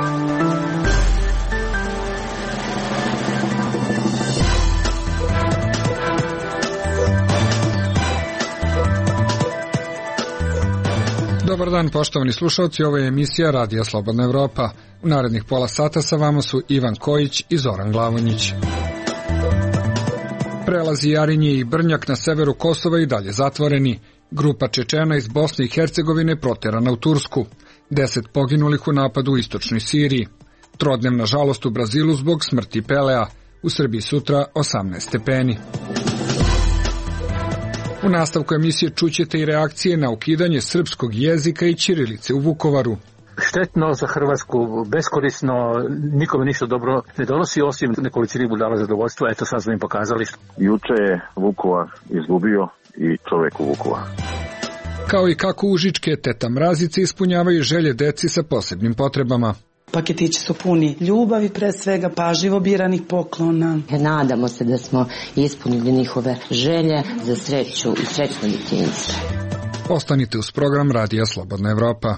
Dobar dan, poštovani slušalci, ovo je emisija Radija Slobodna Evropa. U narednih pola sata sa vama su Ivan Kojić i Zoran Glavonjić. Prelazi Jarinje i Brnjak na severu Kosova i dalje zatvoreni. Grupa Čečena iz Bosne i Hercegovine proterana u Tursku. 10 poginulih u napadu u istočnoj Siriji. Trodnevna žalost u Brazilu zbog smrti Pelea. U Srbiji sutra 18 stepeni. U nastavku emisije čućete i reakcije na ukidanje srpskog jezika i ćirilice u Vukovaru. Štetno za Hrvatsku, beskorisno, nikome ništa dobro ne donosi, osim nekolicini budala zadovoljstva. Eto, sad smo im pokazali. Juče je Vukovar izgubio i čovek u Vukovar. Kao i kako užičke teta Mrazice ispunjavaju želje deci sa posebnim potrebama. Paketići su puni ljubavi, pre svega pažljivo biranih poklona. Nadamo se da smo ispunili njihove želje za sreću i srećno djetinjstvo. Ostanite uz program Radija Slobodna Evropa.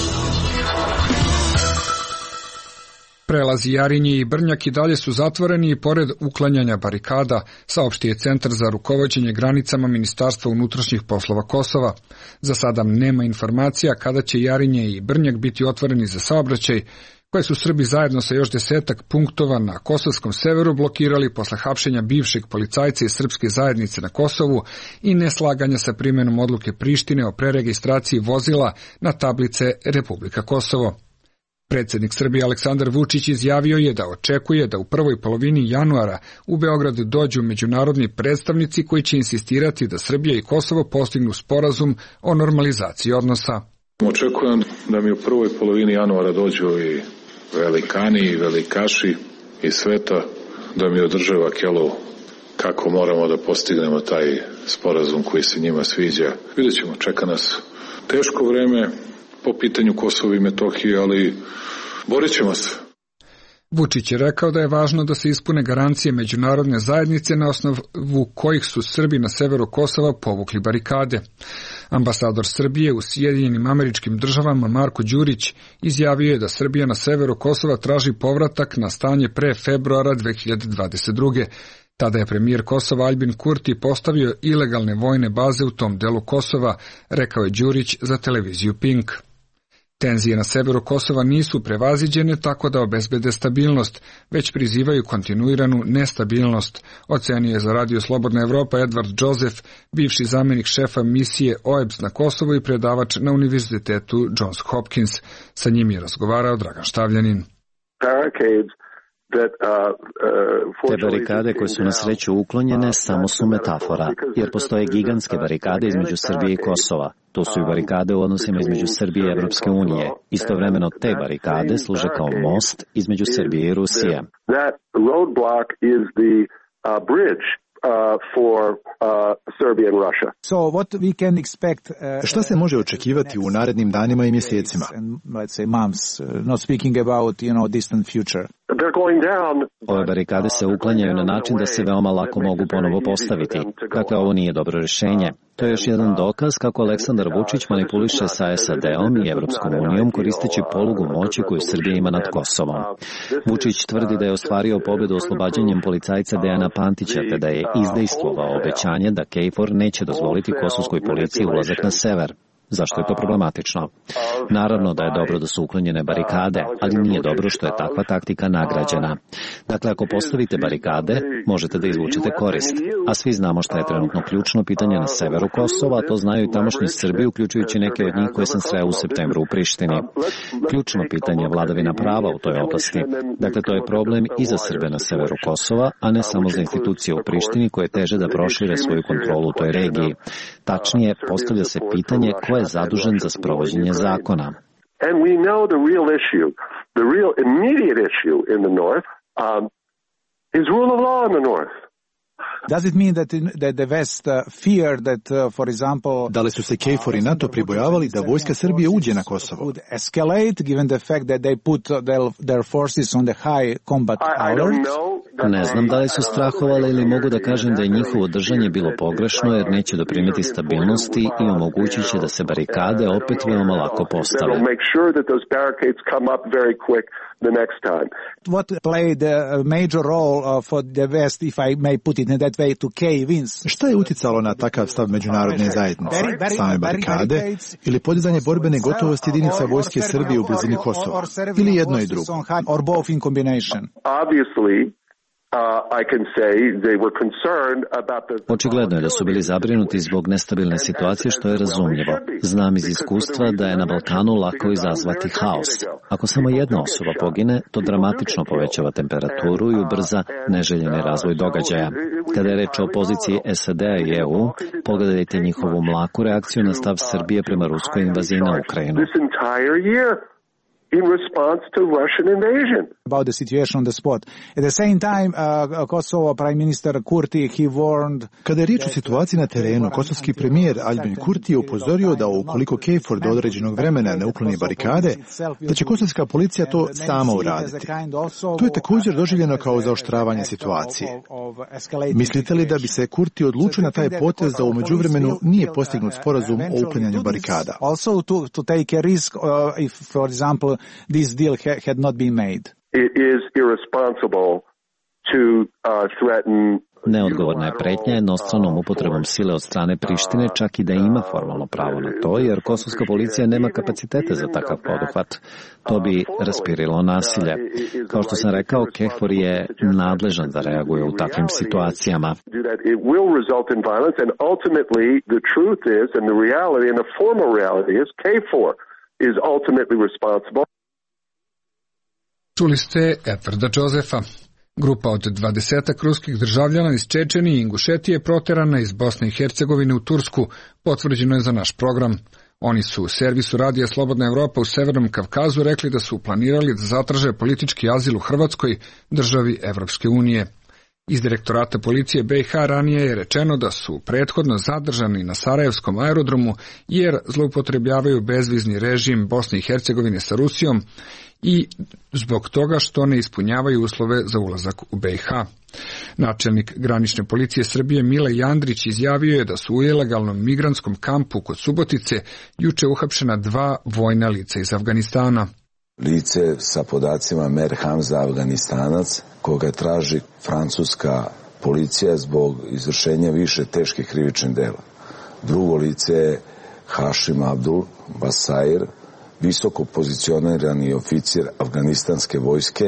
Prelazi Jarinje i Brnjak i dalje su zatvoreni i pored uklanjanja barikada, saopštio je Centar za rukovođenje granicama Ministarstva unutrašnjih poslova Kosova. Za sada nema informacija kada će Jarinje i Brnjak biti otvoreni za saobraćaj, koje su Srbi zajedno sa još 10 punktova na kosovskom severu blokirali posle hapšenja bivšeg policajca iz srpske zajednice na Kosovu i neslaganja sa primenom odluke Prištine o preregistraciji vozila na tablice Republika Kosovo. Predsjednik Srbije Aleksandar Vučić izjavio je da očekuje da u prvoj polovini januara u Beograd dođu međunarodni predstavnici koji će insistirati da Srbija i Kosovo postignu sporazum o normalizaciji odnosa. Očekujem da mi u prvoj polovini januara dođu i velikani i velikaši iz sveta, da mi održe vakelu kako moramo da postignemo taj sporazum koji se njima sviđa. Vidjet ćemo, čeka nas teško vreme po pitanju Kosova i Metohije, ali borit ćemo se. Vučić je rekao da je važno da se ispune garancije međunarodne zajednice na osnovu kojih su Srbi na severu Kosova povukli barikade. Ambasador Srbije u Sjedinjenim Američkim Državama Marko Đurić izjavio je da Srbija na severu Kosova traži povratak na stanje pre februara 2022. Tada je premijer Kosova Aljbin Kurti postavio ilegalne vojne baze u tom delu Kosova, rekao je Đurić za televiziju Pink. Tenzije na severu Kosova nisu prevaziđene tako da obezbede stabilnost, već prizivaju kontinuiranu nestabilnost, ocenio je za Radio Slobodna Evropa Edward Joseph, bivši zamjenik šefa misije OEBS na Kosovu i predavač na Univerzitetu Johns Hopkins. Sa njim je razgovarao Dragan Štavljanin. Te barikade koje su na sreću uklonjene samo su metafora, jer postoje gigantske barikade između Srbije i Kosova. To su i barikade u odnosima između Srbije i Evropske unije. Istovremeno te barikade služe kao most između Srbije i Rusije. Šta se može očekivati u narednim danima i mjesecima? Ove barikade se uklanjaju na način da se veoma lako mogu ponovo postaviti. Dakle, ovo nije dobro rješenje. To je još jedan dokaz kako Aleksandar Vučić manipuliše sa SAD-om i Evropskom unijom koristeći polugu moći koju Srbija ima nad Kosovom. Vučić tvrdi da je ostvario pobedu oslobađanjem policajca Dejana Pantića, te da je izdejstvovao obećanje da KFOR neće dozvoliti kosovskoj policiji ulazak na sever. Zašto je to problematično? Naravno da je dobro da su uklonjene barikade, ali nije dobro što je takva taktika nagrađena. Dakle, ako postavite barikade, možete da izvučete korist. A svi znamo što je trenutno ključno pitanje na severu Kosova, a to znaju i tamošnji Srbi, uključujući neke od njih koje sam sreo u septembru u Prištini. Ključno pitanje je vladavina prava u toj oblasti. Dakle, to je problem i za Srbe na severu Kosova, a ne samo za institucije u Prištini koje teže da prošire svoju kontrolu u toj regiji. Tačnije, postavlja se pitanje ko je zadužen za sprovođenje zakona. And we know the real issue, the real immediate issue in the north is rule of law in the north. Does it mean that the West feared that, for example, da li su se KFOR i NATO pribojavali da vojska Srbije uđe na Kosovo? Would escalate given the fact that they put their forces on the high combat alert? Ne znam da li su strahovali ili mogu da kažem da je njihovo držanje bilo pogrešno jer neće doprinijeti stabilnosti i omogućit će da se barikade opet veoma lako postave. What played a major role for the West, if I may put it in that way, to cave-ins? Šta je uticalo na takav stav međunarodne zajednice? Same barikade ili podizanje borbene gotovosti jedinica vojske Srbije u blizini Kosova? Ili jedno i drugo? Or both in combination? Obviously, Očigledno je da su bili zabrinuti zbog nestabilne situacije, što je razumljivo. Znam iz iskustva da je na Balkanu lako izazvati haos. Ako samo jedna osoba pogine, to dramatično povećava temperaturu i ubrza neželjeni razvoj događaja. Kada je reč o poziciji SAD-a i EU, pogledajte njihovu mlaku reakciju na stav Srbije prema ruskoj invaziji na Ukrajinu. In response to Russian invasion. About the situation on the spot. At the same time, Kosovo Prime Minister Kurti, he warned... Kada je riječ o situaciji na terenu, kosovski premijer Albin Kurti je upozorio da ukoliko KFOR do određenog vremena ne ukloni barikade, da će kosovska policija to sama uraditi. To je također doživljeno kao zaoštravanje situacije. Mislite li da bi se Kurti odlučio na taj potez da u međuvremenu nije postignut sporazum o uklanjanju barikada? Also to take a risk if, for example, this deal had not been made. It is irresponsible to threaten. Neodgovorna je pretnja jednostranom upotrebom sile od strane Prištine, čak i da ima formalno pravo na to, jer kosovska policija nema kapacitete za takav poduhvat. To bi raspirilo nasilje. Kao što sam rekao, KFOR je nadležan da reaguje u takvim situacijama. It will result in violence, and ultimately the truth is, and the reality, and the formal reality is, KFOR is ultimately responsible. Čuli ste Edvarda Josefa. Grupa od 20 ruskih državljana iz Čečenije i Ingušetije proterana iz Bosne i Hercegovine u Tursku, potvrđeno je za naš program. Oni su u servisu radija Slobodna Evropa u Severnom Kavkazu rekli da su planirali da zatraže politički azil u Hrvatskoj, državi Evropske unije. Iz direktorata policije BiH ranije je rečeno da su prethodno zadržani na Sarajevskom aerodromu jer zloupotrebljavaju bezvizni režim Bosne i Hercegovine sa Rusijom i zbog toga što ne ispunjavaju uslove za ulazak u BiH. Načelnik granične policije Srbije Mile Jandrić izjavio je da su u ilegalnom migrantskom kampu kod Subotice juče uhapšena 2 vojna lica iz Afganistana. Lice sa podacima Mer Hamza, Afganistanac, koga traži francuska policija zbog izvršenja više teških krivičnih dela. Drugo lice je Hašim Abdul Basair, visoko pozicionirani oficir afganistanske vojske.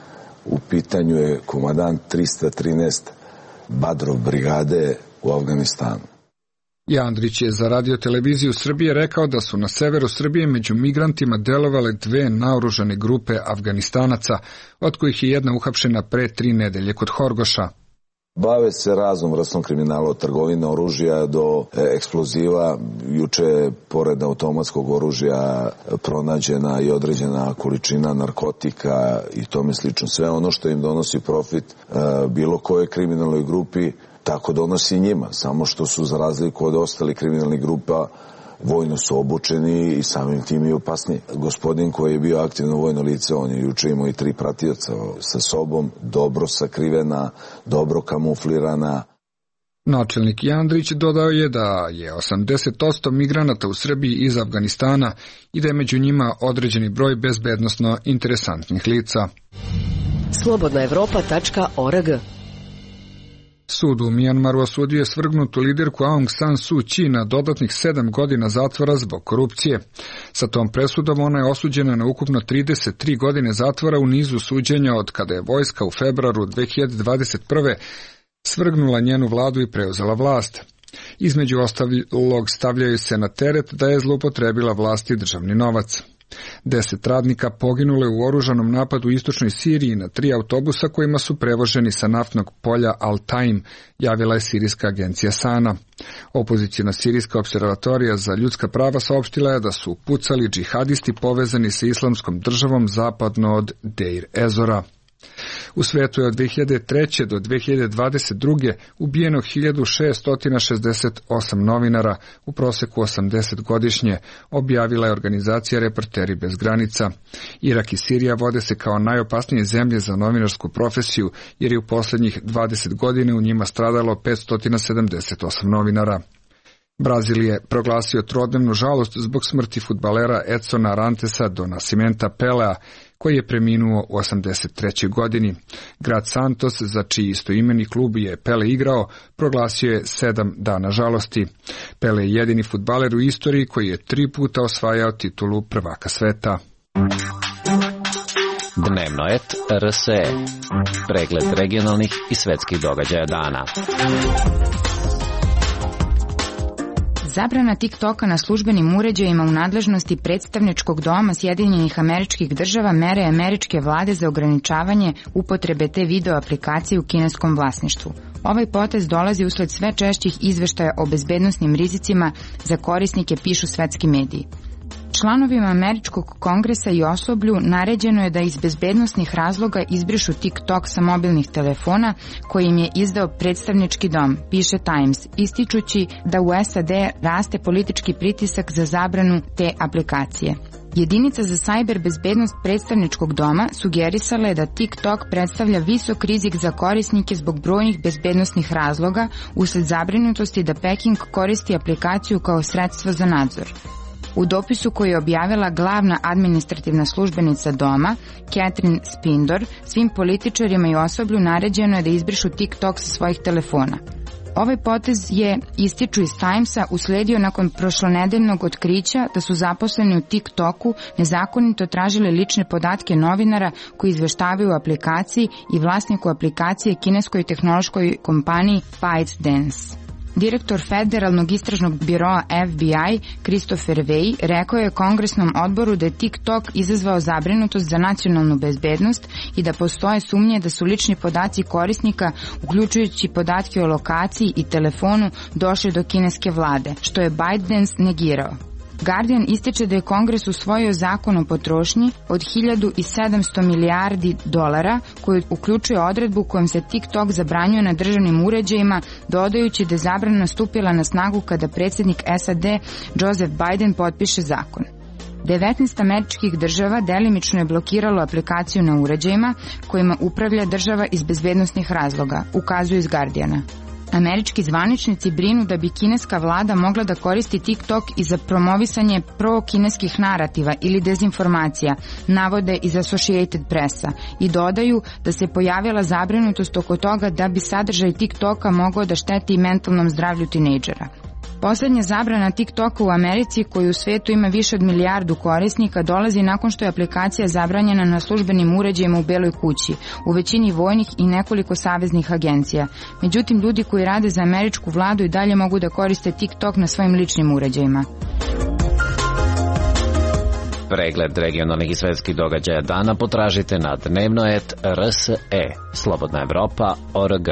U pitanju je komandant 313 Badrov brigade u Afganistanu. Jandrić je za radioteleviziju Srbije rekao da su na severu Srbije među migrantima delovale 2 naoružane grupe Afganistanaca, od kojih je jedna uhapšena pre 3 nedelje kod Horgoša. Bave se raznom vrstom kriminala, od trgovine oružja do eksploziva. Juče, pored automatskog oružja, pronađena i određena količina narkotika i tome slično. Sve ono što im donosi profit bilo koje kriminalnoj grupi, tako donosi njima, samo što su za razliku od ostalih kriminalnih grupa vojno su obučeni i samim tim i opasniji. Gospodin koji je bio aktivno vojno lice, on je juče imao i 3 pratioca sa sobom, dobro sakrivena, dobro kamuflirana. Načelnik Jandrić dodao je da je 80% migranata u Srbiji iz Afganistana i da je među njima određeni broj bezbednosno interesantnih lica. Slobodnaevropa.org. Sud u Mijanmaru osudio je svrgnutu liderku Aung San Suu Kyi na dodatnih 7 godina zatvora zbog korupcije. Sa tom presudom ona je osuđena na ukupno 33 godine zatvora u nizu suđenja od kada je vojska u februaru 2021. svrgnula njenu vladu i preuzela vlast. Između ostalog stavljaju se na teret da je zloupotrebila vlast i državni novac. 10 radnika poginule u oružanom napadu u istočnoj Siriji na 3 autobusa kojima su prevoženi sa naftnog polja Al-Taim, javila je sirijska agencija Sana. Opozicijna sirijska observatorija za ljudska prava saopštila je da su pucali džihadisti povezani sa islamskom državom zapadno od Deir Ezora. U svetu je od 2003. do 2022. ubijeno 1668 novinara, u proseku 80 godišnje, objavila je organizacija Reporteri bez granica. Irak i Sirija vode se kao najopasnije zemlje za novinarsku profesiju, jer je u posljednjih 20 godina u njima stradalo 578 novinara. Brazil je proglasio trodnevnu žalost zbog smrti fudbalera Edsona Arantesa do Nascimenta Pelea, koji je preminuo u 83. godini. Grad Santos, za čiji istoimeni klub je Pele igrao, proglasio je 7 dana žalosti. Pele je jedini fudbaler u istoriji koji je 3 puta osvajao titulu prvaka sveta. Dnevno et RSE. Pregled regionalnih i svetskih događaja dana. Zabrana TikToka na službenim uređajima u nadležnosti predstavničkog doma Sjedinjenih Američkih Država mere američke vlade za ograničavanje upotrebe te video aplikacije u kineskom vlasništvu. Ovaj potez dolazi usled sve češćih izveštaja o bezbednosnim rizicima za korisnike, pišu svetski mediji. Članovima Američkog kongresa i osoblju naređeno je da iz bezbednosnih razloga izbrišu TikTok sa mobilnih telefona koji im je izdao predstavnički dom, piše Times, ističući da u SAD raste politički pritisak za zabranu te aplikacije. Jedinica za sajber bezbednost predstavničkog doma sugerisala je da TikTok predstavlja visok rizik za korisnike zbog brojnih bezbednosnih razloga usled zabrinutosti da Peking koristi aplikaciju kao sredstvo za nadzor. U dopisu koji je objavila glavna administrativna službenica doma, Catherine Spindor, svim političarima i osoblju naređeno je da izbrišu TikTok sa svojih telefona. Ovaj potez je, ističu iz Timesa, usledio nakon prošlonedeljnog otkrića da su zaposleni u TikToku nezakonito tražili lične podatke novinara koji izveštavaju o aplikaciji i vlasniku aplikacije kineskoj tehnološkoj kompaniji ByteDance. Direktor Federalnog istražnog biroa FBI, Christopher Wray, rekao je Kongresnom odboru da je TikTok izazvao zabrinutost za nacionalnu bezbednost i da postoje sumnje da su lični podaci korisnika, uključujući podatke o lokaciji i telefonu, došli do kineske vlade, što je ByteDance negirao. Guardian ističe da je Kongres usvojio zakon o potrošnji od 1700 milijardi dolara, koji uključuje odredbu kojom se TikTok zabranjuje na državnim uređajima, dodajući da je zabrana stupila na snagu kada predsjednik SAD Joseph Biden potpiše zakon. 19 američkih država delimično je blokiralo aplikaciju na uređajima kojima upravlja država iz bezbednosnih razloga, ukazuju iz Guardiana. Američki zvaničnici brinu da bi kineska vlada mogla da koristi TikTok i za promovisanje pro-kineskih narativa ili dezinformacija, navode iz Associated Pressa, i dodaju da se pojavila zabrinutost oko toga da bi sadržaj TikToka mogao da šteti i mentalnom zdravlju tinejdžera. Poslednja zabrana TikToka u Americi, koji u svetu ima više od 1 milijardu korisnika, dolazi nakon što je aplikacija zabranjena na službenim uređajima u Beloj kući, u većini vojnih i nekoliko saveznih agencija. Međutim, ljudi koji rade za američku vladu i dalje mogu da koriste TikTok na svojim ličnim uređajima. Pregled regionalnih i svetskih događaja dana potražite na dnevno.rs.e, Slobodna Evropa.org.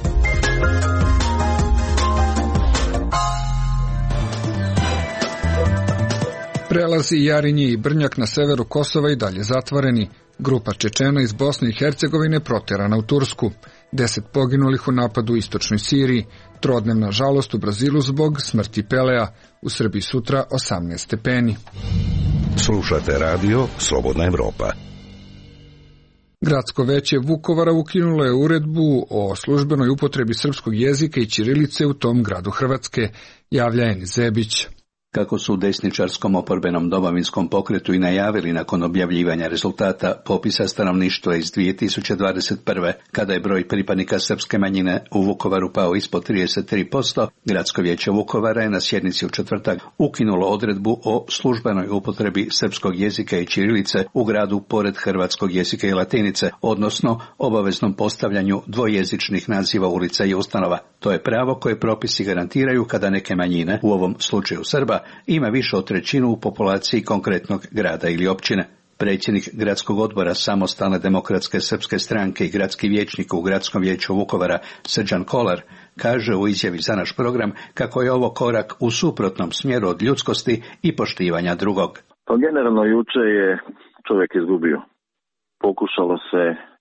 Prelazi Jarinje i Brnjak na severu Kosova i dalje zatvoreni. Grupa Čečena iz Bosne i Hercegovine proterana u Tursku. 10 poginulih u napadu u istočnoj Siriji. Trodnevna žalost u Brazilu zbog smrti Pelea. U Srbiji sutra 18 stepeni. Slušate radio Slobodna Evropa. Gradsko veće Vukovara ukinulo je uredbu o službenoj upotrebi srpskog jezika i ćirilice u tom gradu Hrvatske, javlja Enis Zebić. Kako su u desničarskom oporbenom domovinskom pokretu i najavili nakon objavljivanja rezultata popisa stanovništva iz 2021. kada je broj pripadnika srpske manjine u Vukovaru pao ispod 33%, Gradsko vijeće Vukovara je na sjednici u četvrtak ukinulo odredbu o službenoj upotrebi srpskog jezika i ćirilice u gradu pored hrvatskog jezika i latinice, odnosno obaveznom postavljanju dvojezičnih naziva ulica i ustanova. To je pravo koje propisi garantiraju kada neke manjine, u ovom slučaju Srba, ima više od trećinu u populaciji konkretnog grada ili općine. Predsjednik gradskog odbora Samostalne demokratske srpske stranke i gradski vijećnik u Gradskom vijeću Vukovara Srđan Kolar kaže u izjavi za naš program kako je ovo korak u suprotnom smjeru od ljudskosti i poštivanja drugog. Pa generalno juče je čovjek izgubio. Pokušalo se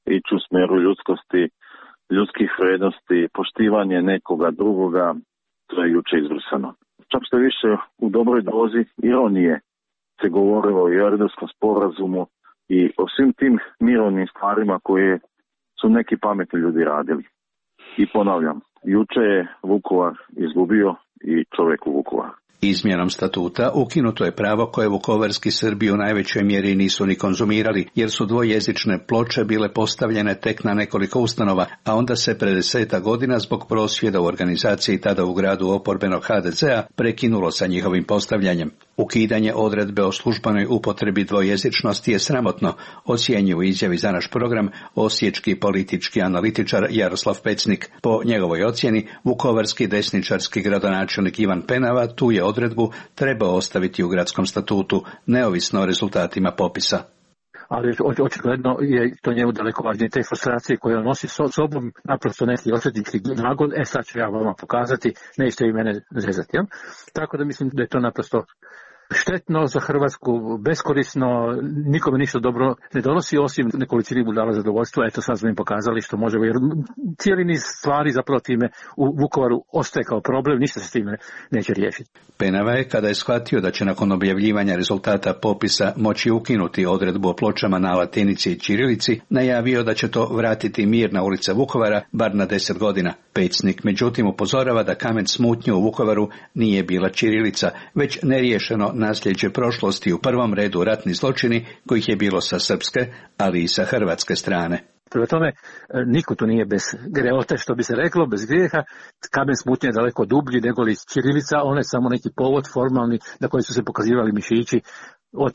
ići u smeru ljudskosti, ljudskih vrednosti, poštivanje nekoga drugoga, to je juče izbrisano. Čak što više u dobroj dozi ironije se govorilo i o Erdelskom sporazumu i o svim tim mirovnim stvarima koje su neki pametni ljudi radili. I ponavljam, juče je Vukovar izgubio i čovjek u Vukovaru. Izmjenom statuta ukinuto je pravo koje vukovarski Srbi u najvećoj mjeri nisu ni konzumirali, jer su dvojezične ploče bile postavljene tek na nekoliko ustanova, a onda se pred 10 godina zbog prosvjeda u organizaciji tada u gradu oporbenog HDZ-a prekinulo sa njihovim postavljanjem. Ukidanje odredbe o službenoj upotrebi dvojezičnosti je sramotno, ocjenjuje u izjavi za naš program osječki politički analitičar Jaroslav Pecnik. Po njegovoj ocjeni, vukovarski desničarski gradonačelnik Ivan Penava tu je odredbu treba ostaviti u gradskom statutu, neovisno o rezultatima popisa. Ali očigledno je to njemu daleko važnije, te frustracije koje on nosi sobom, naprosto neki osvetnički nagon, sad ću ja vama pokazati, nećete vi mene zezati. Ja? Tako da mislim da je to naprosto štetno za Hrvatsku, beskorisno, nikome ništa dobro ne donosi, osim nekolicini budala zadovoljstva. Eto sad smo im pokazali što možemo, jer cijeli niz stvari zapravo time u Vukovaru ostaje kao problem, ništa se s time neće riješiti. Penava je, kada je shvatio da će nakon objavljivanja rezultata popisa moći ukinuti odredbu o pločama na latinici i ćirilici, najavio da će to vratiti mir na ulice Vukovara bar na 10 godina. Pecnik međutim upozorava da kamen smutnje u Vukovaru nije bila ćirilica, već neriješeno nasljeđe prošlosti, u prvom redu ratni zločini kojih je bilo sa srpske, ali i sa hrvatske strane. Prema tome, niko tu nije bez greote, što bi se reklo, bez grijeha. Kamen smutnje je daleko dublji nego li ćirilica, ona je samo neki povod formalni na koji su se pokazivali mišići od,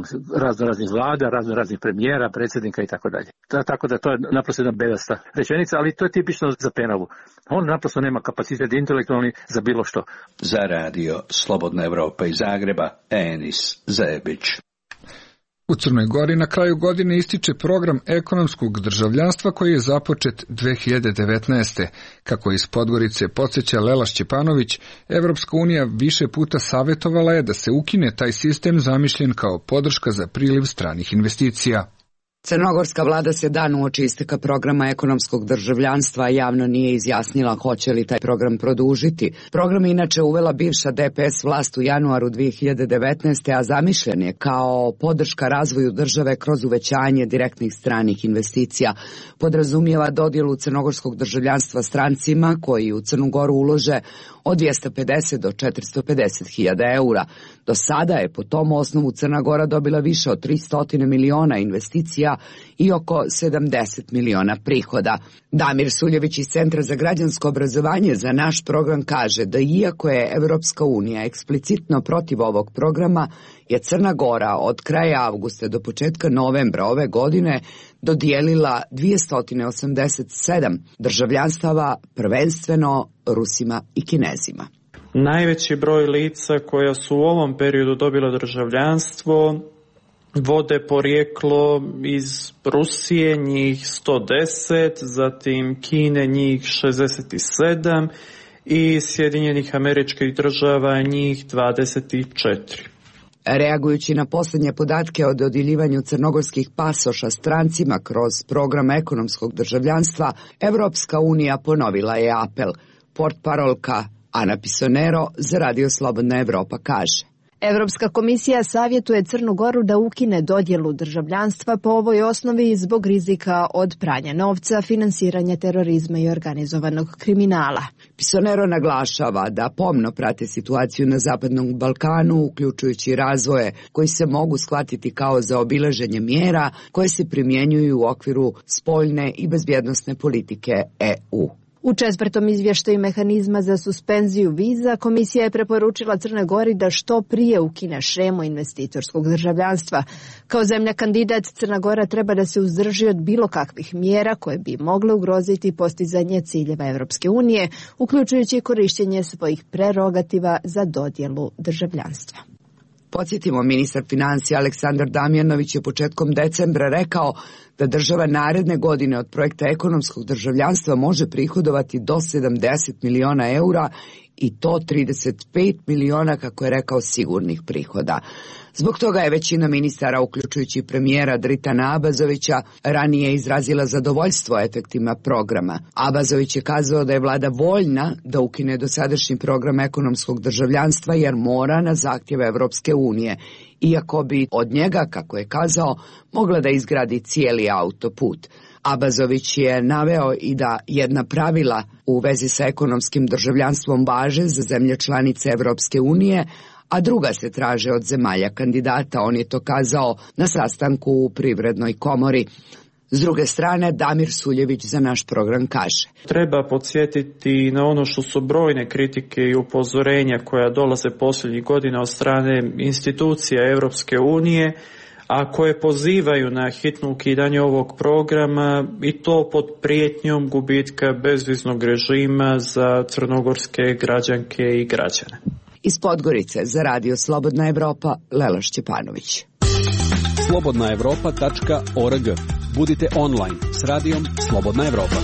raznih vlada, raznih premijera, predsjednika i tako dalje. Tako da to je naprosto jedna bedasta rečenica, ali to je tipično za Penavu. On naprosto nema kapacitet intelektualni za bilo što. Za radio Slobodna Evropa iz Zagreba, Enis Zebić. U Crnoj Gori na kraju godine ističe program ekonomskog državljanstva koji je započet 2019. Kako iz Podgorice podsjeća Lela Šćepanović, Evropska unija više puta savjetovala je da se ukine taj sistem zamišljen kao podrška za priliv stranih investicija. Crnogorska vlada se dan uoči isteka programa ekonomskog državljanstva javno nije izjasnila hoće li taj program produžiti. Program inače uvela bivša DPS vlast u januaru 2019. a zamišljen je kao podrška razvoju države kroz uvećanje direktnih stranih investicija. Podrazumijeva dodjelu crnogorskog državljanstva strancima koji u Crnu Goru ulože od 250 do 450.000 eura. Do sada je po tom osnovu Crna Gora dobila više od 300 miliona investicija i oko 70 miliona prihoda. Damir Suljević iz Centra za građansko obrazovanje za naš program kaže da iako je Evropska unija eksplicitno protiv ovog programa, je Crna Gora od kraja avgusta do početka novembra ove godine dodijelila 287 državljanstava, prvenstveno Rusima i Kinezima. Najveći broj lica koja su u ovom periodu dobila državljanstvo vode porijeklo iz Rusije, njih 110, zatim Kine njih 67 i Sjedinjenih Američkih Država njih 24. Reagujući na posljednje podatke o dodjeljivanju crnogorskih pasoša strancima kroz program ekonomskog državljanstva, Evropska unija ponovila je apel. Portparolka Ana Pisonero za Radio Slobodna Evropa kaže: Evropska komisija savjetuje Crnu Goru da ukine dodjelu državljanstva po ovoj osnovi zbog rizika od pranja novca, finansiranja terorizma i organizovanog kriminala. Pisonero naglašava da pomno prate situaciju na Zapadnom Balkanu, uključujući razvoje koji se mogu shvatiti kao zaobilaženje mjera koje se primjenjuju u okviru spoljne i bezbjednosne politike EU. U 4. izvještaju mehanizma za suspenziju viza, komisija je preporučila Crnoj Gori da što prije ukine šemu investitorskog državljanstva. Kao zemlja kandidat, Crna Gora treba da se uzdrži od bilo kakvih mjera koje bi mogle ugroziti postizanje ciljeva Evropske unije, uključujući korištenje svojih prerogativa za dodjelu državljanstva. Podsjetimo, ministar financija Aleksandar Damjanović je početkom decembra rekao da država naredne godine od projekta ekonomskog državljanstva može prihodovati do 70 miliona eura i to 35 miliona, kako je rekao, sigurnih prihoda. Zbog toga je većina ministara, uključujući premijera Dritana Abazovića, ranije izrazila zadovoljstvo efektima programa. Abazović je kazao da je vlada voljna da ukine dosadašnji program ekonomskog državljanstva jer mora na zahtjeve Evropske unije, iako bi od njega, kako je kazao, mogla da izgradi cijeli autoput. Abazović je naveo i da jedna pravila u vezi sa ekonomskim državljanstvom važe za zemlje članice Evropske unije, a druga se traže od zemalja kandidata. On je to kazao na sastanku u Privrednoj komori. S druge strane, Damir Suljević za naš program kaže: Treba podsjetiti na ono što su brojne kritike i upozorenja koja dolaze posljednjih godina od strane institucija Evropske unije, a koje pozivaju na hitno ukidanje ovog programa i to pod prijetnjom gubitka bezviznog režima za crnogorske građanke i građane. Iz Podgorice za Radio Slobodna Evropa, Lela Šćepanović. slobodnaevropa.org. Budite online s radijom Slobodna Evropa.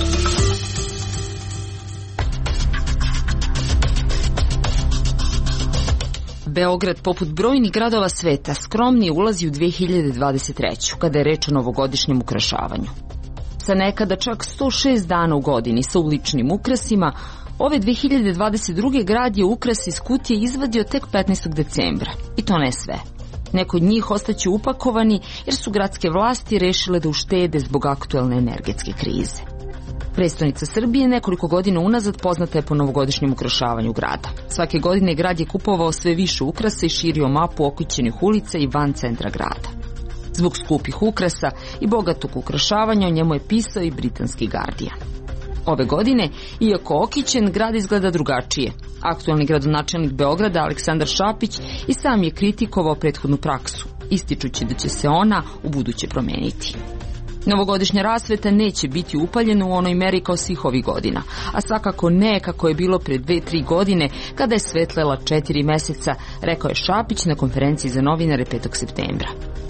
Beograd, poput brojnih gradova sveta, skromnije ulazi u 2023. kada je reč o novogodišnjem ukrašavanju. Sa nekada čak 106 dana u godini sa uličnim ukrasima, ove 2022. grad je ukras iz kutije izvadio tek 15. decembra. I to ne sve. Neko od njih ostaće upakovani jer su gradske vlasti rešile da uštede zbog aktuelne energetske krize. Prestonica Srbije nekoliko godina unazad poznata je po novogodišnjem ukrašavanju grada. Svake godine grad je kupovao sve više ukrasa i širio mapu okućenih ulica i van centra grada. Zbog skupih ukrasa i bogatog ukrašavanja o njemu je pisao i britanski Guardian. Ove godine, iako okićen, grad izgleda drugačije. Aktualni gradonačelnik Beograda, Aleksandar Šapić, i sam je kritikovao prethodnu praksu, ističući da će se ona u buduće promeniti. Novogodišnja rasveta neće biti upaljena u onoj meri kao svih ovih godina, a svakako ne kako je bilo pre 2-3 godine kada je svetlela 4 meseca, rekao je Šapić na konferenciji za novinare 5. septembra.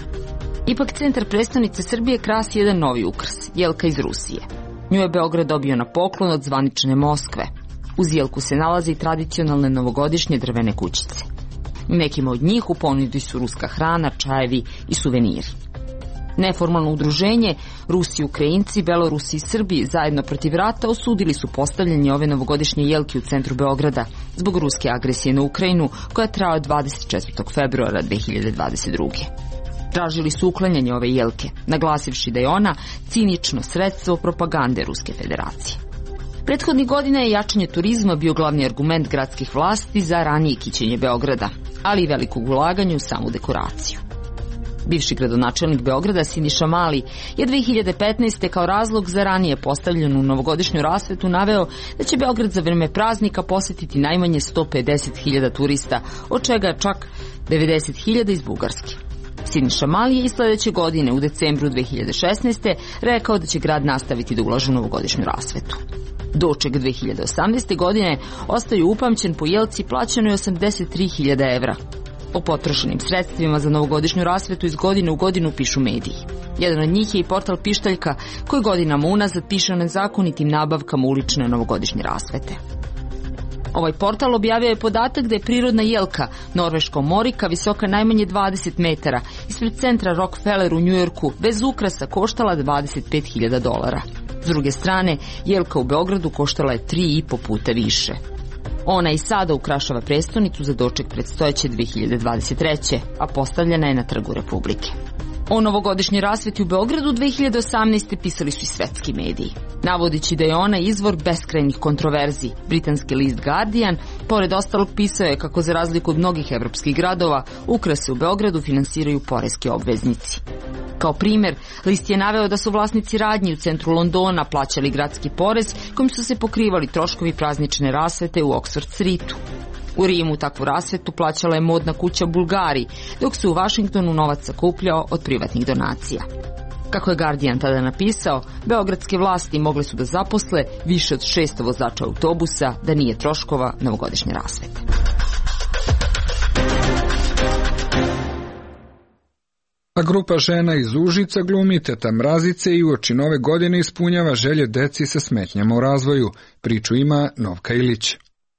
Ipak centar prestonice Srbije krasi jedan novi ukras, jelka iz Rusije. Nju je Beograd dobio na poklon od zvanične Moskve. Uz jelku se nalaze i tradicionalne novogodišnje drvene kućice. Nekima od njih u ponudi su ruska hrana, čajevi i suveniri. Neformalno udruženje Rusi, Ukrajinci, Belorusi i Srbi zajedno protiv rata osudili su postavljanje ove novogodišnje jelke u centru Beograda zbog ruske agresije na Ukrajinu koja traje od 24. februara 2022. Tražili su uklanjanje ove jelke, naglasivši da je ona cinično sredstvo propagande Ruske federacije. Prethodnih godina je jačanje turizma bio glavni argument gradskih vlasti za ranije kićenje Beograda, ali i velikog ulaganja u samu dekoraciju. Bivši gradonačelnik Beograda Siniša Mali je 2015. kao razlog za ranije postavljenu novogodišnju rasvetu naveo da će Beograd za vreme praznika posetiti najmanje 150.000 turista, od čega čak 90.000 iz Bugarske. Siniša Mali je i sledeće godine u decembru 2016. rekao da će grad nastaviti da ulaže u novogodišnju rasvetu. Doček 2018. godine ostaju upamćen po jelci plaćenoj 83.000 evra. O potrošenim sredstvima za novogodišnju rasvetu iz godine u godinu pišu mediji. Jedan od njih je i portal Pištaljka, koji godinama unazad piše o nezakonitim nabavkama ulične novogodišnje rasvete. Ovaj portal objavio je podatak da je prirodna jelka, norveška omorika, visoka najmanje 20 metara, ispred centra Rockefeller u Njujorku, bez ukrasa koštala $25.000. S druge strane, jelka u Beogradu koštala je 3,5 puta više. Ona i sada ukrašava prestonicu za doček predstojeće 2023. a postavljena je na Trgu Republike. O novogodišnjoj rasveti u Beogradu 2018. pisali su i svetski mediji. Navodeći da je ona izvor beskrajnih kontroverzi, britanski list Guardian, pored ostalog, pisao je kako za razliku od mnogih evropskih gradova, ukrase u Beogradu finansiraju poreski obveznici. Kao primer, list je naveo da su vlasnici radnji u centru Londona plaćali gradski porez kojim su se pokrivali troškovi praznične rasvete u Oxford Streetu. U Rimu takvu rasvetu plaćala je modna kuća Bulgari, dok se u Vašingtonu novac sakupljao od privatnih donacija. Kako je Guardian tada napisao, beogradske vlasti mogle su da zaposle više od 600 vozača autobusa da nije troškova novogodišnje rasvete. A grupa žena iz Užica glumi teta Mrazice i uoči nove godine ispunjava želje deci sa smetnjama u razvoju. Priču ima Novka Ilić.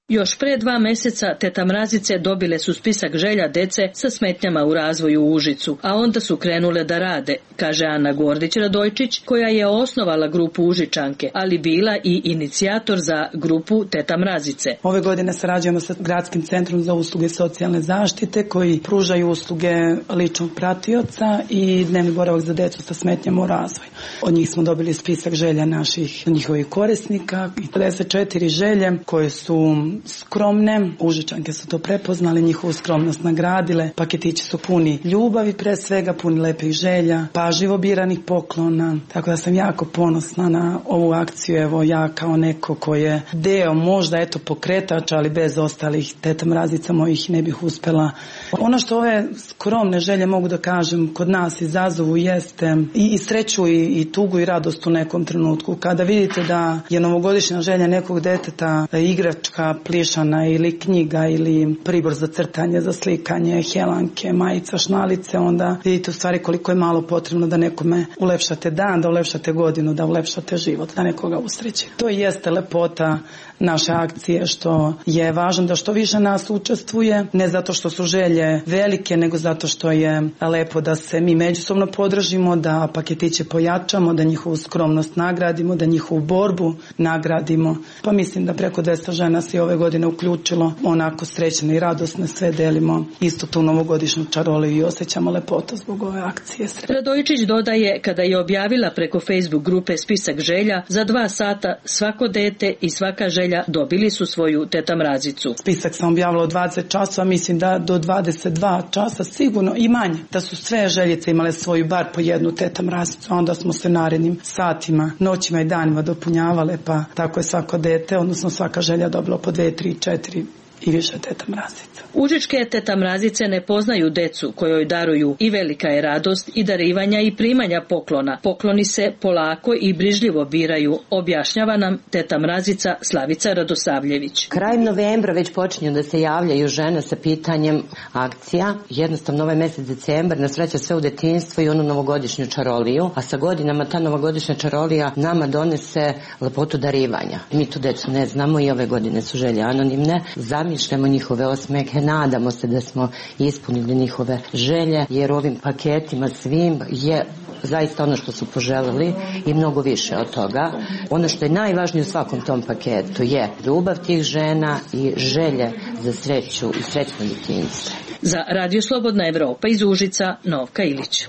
Još pre 2 meseca teta Mrazice dobile su spisak želja dece sa smetnjama u razvoju u Užicu, a onda su krenule da rade, kaže Ana Gordić-Radojčić, koja je osnovala grupu Užičanke, ali bila i inicijator za grupu teta Mrazice. Ove godine sarađujemo sa Gradskim centrom za usluge socijalne zaštite, koji pružaju usluge ličnog pratioca i dnevni boravak za decu sa smetnjama u razvoju. Od njih smo dobili spisak želja njihovih korisnika i 54 želje koje su skromne. Užičanke su to prepoznali, njihovu skromnost nagradile. Paketići su puni ljubavi, pre svega puni lepih želja, pažljivo biranih poklona. Tako da sam jako ponosna na ovu akciju. Evo, ja kao neko ko je deo, možda pokretač, ali bez ostalih teta Mrazica mojih ne bih uspela. Ono što ove skromne želje, mogu da kažem, kod nas izazovu jeste i sreću i tugu i radost u nekom trenutku. Kada vidite da je novogodišnja želja nekog deteta igračka, plišana ili knjiga ili pribor za crtanje, za slikanje, helanke, majica, šnalice, onda vidite u stvari koliko je malo potrebno da nekome ulepšate dan, da ulepšate godinu, da ulepšate život, da nekoga usreće. To jeste lepota naše akcije, što je važno da što više nas učestvuje, ne zato što su želje velike, nego zato što je lepo da se mi međusobno podržimo, da paketiće pojačamo, da njihovu skromnost nagradimo, da njihovu borbu nagradimo. Pa mislim da preko 200 žena se ove godine uključilo, onako srećne i radosne, sve delimo isto tu novogodišnju čaroliju i osjećamo lepotu zbog ove akcije. Radojčić dodaje, kada je objavila preko Facebook grupe spisak želja, za 2 sata svako dete i svaka želja dobili su svoju teta Mrazicu. Spisak sam objavila od 20 časova, mislim da do 22 časa sigurno i manje, da su sve željice imale svoju bar po jednu teta Mrazicu, a onda smo se narednim satima, noćima i danima dopunjavale, pa tako je svako dete, odnosno svaka želja dobila po 2, 3, 4 i više teta Mrazica. Užičke teta Mrazice ne poznaju decu kojoj daruju i velika je radost i darivanja i primanja poklona. Pokloni se polako i brižljivo biraju, objašnjava nam teta Mrazica Slavica Radosavljević. Krajem novembra već počinju da se javljaju žene sa pitanjem akcija. Jednostavno ovaj mesec decembar nas vraća sve u detinjstvo i onu novogodišnju čaroliju, a sa godinama ta novogodišnja čarolija nama donese lepotu darivanja. Mi tu decu ne znamo i ove godine su želje anonimne. Zamišljamo njihove osmehe, nadamo se da smo ispunili njihove želje, jer ovim paketima svim je zaista ono što su poželeli i mnogo više od toga. Ono što je najvažnije u svakom tom paketu je ljubav tih žena i želje za sreću i srećno djetinjstvo. Za Radio Slobodna Evropa iz Užica, Novka Ilić.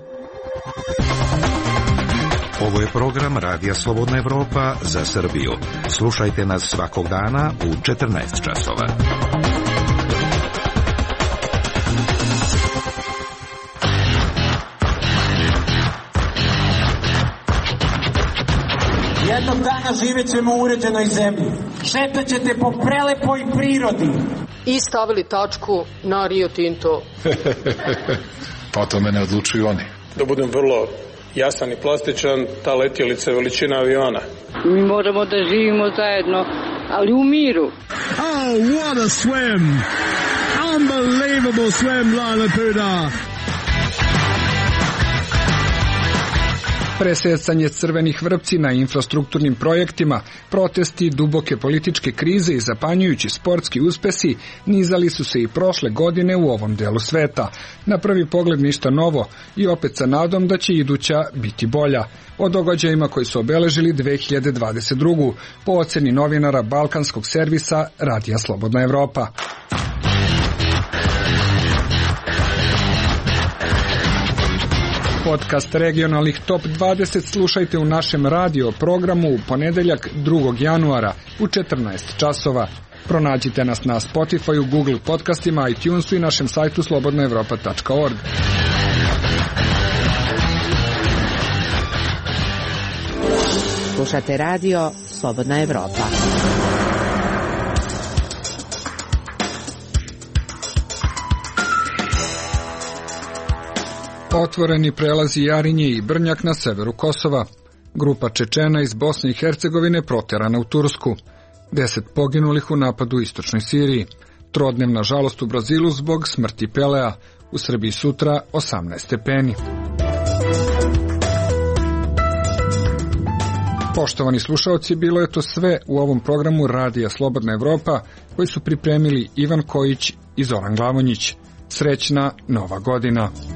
Ovo je program Radija Slobodna Evropa za Srbiju. Slušajte nas svakog dana u 14 časova. Jednog dana živjet ćemo u uređenoj zemlji. Šetat ćete po prelepoj prirodi. I stavili tačku na Rio Tinto. Pa o tome ne odlučuju oni. Da budem vrlo jasan i plastičan, ta letjelica je veličina aviona. Mi moramo da živimo zajedno, ali u miru. Oh, what a swim! Unbelievable swim, Lana Puda! Presecanje crvenih vrpci na infrastrukturnim projektima, protesti, duboke političke krize i zapanjujući sportski uspesi nizali su se i prošle godine u ovom delu sveta. Na prvi pogled ništa novo i opet sa nadom da će iduća biti bolja. O događajima koji su obeležili 2022. po oceni novinara balkanskog servisa Radija Slobodna Evropa. Podcast regionalnih Top 20 slušajte u našem radio programu u ponedeljak 2. januara u 14 časova. Pronađite nas na Spotify, Google podcastima, iTunesu i našem sajtu slobodnaevropa.org. Slušate radio Slobodna Evropa. Otvoreni prelazi Jarinje i Brnjak na severu Kosova. Grupa Čečena iz Bosne i Hercegovine proterana u Tursku. 10 poginulih u napadu u istočnoj Siriji. Trodnevna žalost u Brazilu zbog smrti Pelea. U Srbiji sutra 18 stepeni. Poštovani slušaoci, bilo je to sve u ovom programu Radija Slobodna Evropa. koji su pripremili Ivan Kojić i Zoran Glavonjić. Srećna Nova godina!